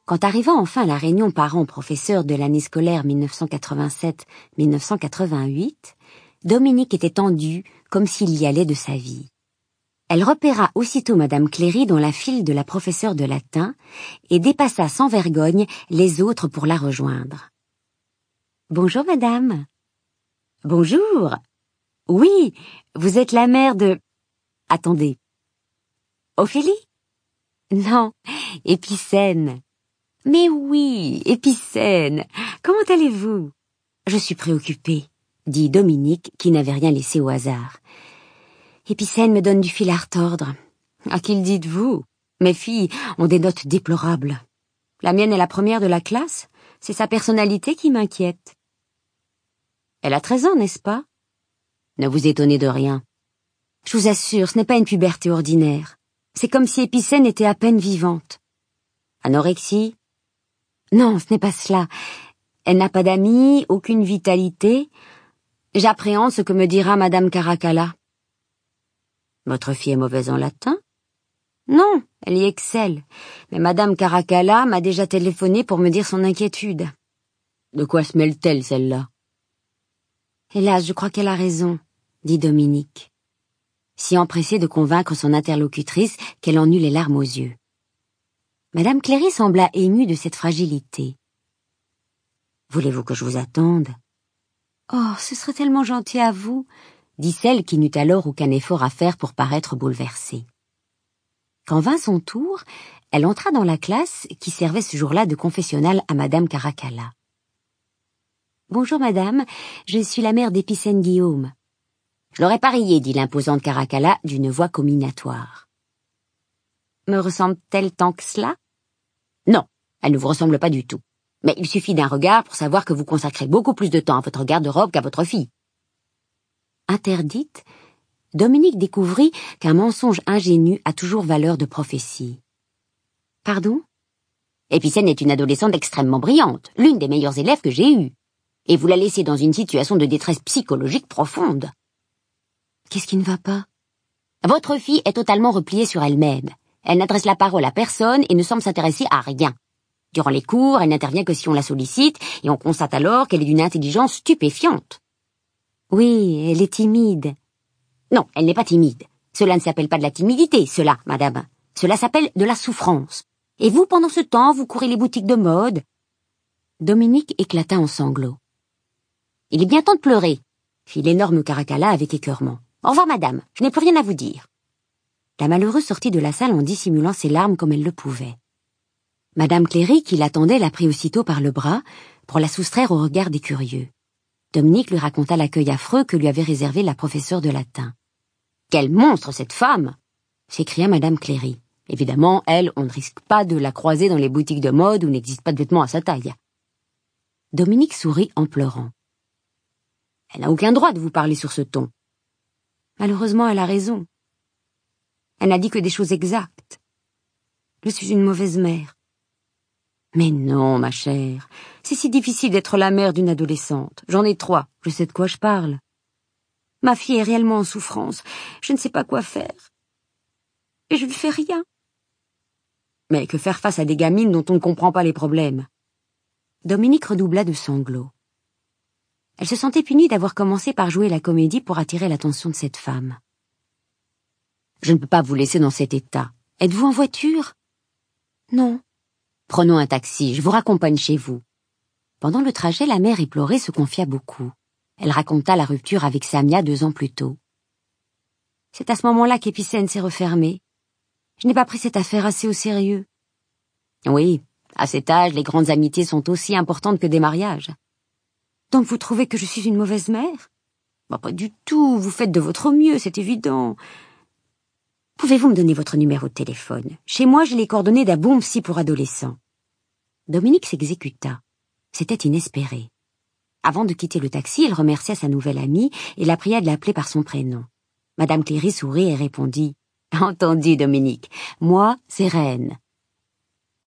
Quand arriva enfin la réunion parents-professeurs de l'année scolaire 1987-1988, Dominique était tendue comme s'il y allait de sa vie. Elle repéra aussitôt Madame Cléry dans la file de la professeure de latin et dépassa sans vergogne les autres pour la rejoindre. « Bonjour, madame. »« Bonjour. Oui, vous êtes la mère de... » « Attendez. Ophélie ? Non, Épicène. »« Mais oui, Épicène. Comment allez-vous ? » ?»« Je suis préoccupée, » dit Dominique, qui n'avait rien laissé au hasard. « Épicène me donne du fil à retordre. À qui le dites-vous ? Mes filles ont des notes déplorables. La mienne est la première de la classe. C'est sa personnalité qui m'inquiète. » « Elle a 13 ans, n'est-ce pas ? » ?»« Ne vous étonnez de rien. Je vous assure, ce n'est pas une puberté ordinaire. C'est comme si Épicène était à peine vivante. »« Anorexie ? » ?»« Non, ce n'est pas cela. Elle n'a pas d'amis, aucune vitalité. J'appréhende ce que me dira Madame Caracalla. »« Votre fille est mauvaise en latin ? » ?»« Non, elle y excelle. Mais Madame Caracalla m'a déjà téléphoné pour me dire son inquiétude. »« De quoi se mêle-t-elle, celle-là ? » ?»« Hélas, je crois qu'elle a raison, » dit Dominique, si empressée de convaincre son interlocutrice qu'elle en eut les larmes aux yeux. Madame Cléry sembla émue de cette fragilité. « Voulez-vous que je vous attende ? » ?»« Oh, ce serait tellement gentil à vous, » dit celle qui n'eut alors aucun effort à faire pour paraître bouleversée. Quand vint son tour, elle entra dans la classe qui servait ce jour-là de confessionnal à Madame Caracalla. « Bonjour, madame, je suis la mère d'Épicène Guillaume. »« Je l'aurais parié, » dit l'imposante Caracalla d'une voix comminatoire. « Me ressemble-t-elle tant que cela ? » ?»« Non, elle ne vous ressemble pas du tout. Mais il suffit d'un regard pour savoir que vous consacrez beaucoup plus de temps à votre garde-robe qu'à votre fille. » Interdite, Dominique découvrit qu'un mensonge ingénu a toujours valeur de prophétie. « Pardon ? » ?»« Épicène est une adolescente extrêmement brillante, l'une des meilleures élèves que j'ai eues. Et vous la laissez dans une situation de détresse psychologique profonde. » »« Qu'est-ce qui ne va pas ? » ?»« Votre fille est totalement repliée sur elle-même. Elle n'adresse la parole à personne et ne semble s'intéresser à rien. Durant les cours, elle n'intervient que si on la sollicite, et on constate alors qu'elle est d'une intelligence stupéfiante. »« Oui, elle est timide. »« Non, elle n'est pas timide. Cela ne s'appelle pas de la timidité, cela, madame. Cela s'appelle de la souffrance. Et vous, pendant ce temps, vous courez les boutiques de mode. » Dominique éclata en sanglots. « Il est bien temps de pleurer, » fit l'énorme Caracalla avec écœurement. « Au revoir, madame, je n'ai plus rien à vous dire. » La malheureuse sortit de la salle en dissimulant ses larmes comme elle le pouvait. Madame Cléry, qui l'attendait, la prit aussitôt par le bras pour la soustraire au regard des curieux. Dominique lui raconta l'accueil affreux que lui avait réservé la professeure de latin. « Quel monstre, cette femme !» s'écria Madame Cléry. Évidemment, elle, on ne risque pas de la croiser dans les boutiques de mode où n'existe pas de vêtements à sa taille. Dominique sourit en pleurant. « Elle n'a aucun droit de vous parler sur ce ton. » Malheureusement, elle a raison. Elle n'a dit que des choses exactes. Je suis une mauvaise mère. Mais non, ma chère, c'est si difficile d'être la mère d'une adolescente. J'en ai 3, je sais de quoi je parle. Ma fille est réellement en souffrance, je ne sais pas quoi faire. Et je ne fais rien. Mais que faire face à des gamines dont on ne comprend pas les problèmes ? Dominique redoubla de sanglots. Elle se sentait punie d'avoir commencé par jouer la comédie pour attirer l'attention de cette femme. « Je ne peux pas vous laisser dans cet état. Êtes-vous en voiture ? » ?»« Non. »« Prenons un taxi, je vous raccompagne chez vous. » Pendant le trajet, la mère éplorée se confia beaucoup. Elle raconta la rupture avec Samia 2 ans plus tôt. « C'est à ce moment-là qu'Épicène s'est refermée. Je n'ai pas pris cette affaire assez au sérieux. » »« Oui, à cet âge, les grandes amitiés sont aussi importantes que des mariages. » »« Donc vous trouvez que je suis une mauvaise mère ? » ?»« Pas du tout, vous faites de votre mieux, c'est évident. » »« Pouvez-vous me donner votre numéro de téléphone ? Chez moi, j'ai les coordonnées d'un bon psy pour adolescents. » Dominique s'exécuta. C'était inespéré. Avant de quitter le taxi, elle remercia sa nouvelle amie et la pria de l'appeler par son prénom. Madame Cléry sourit et répondit « Entendu, Dominique. Moi, c'est Reine. »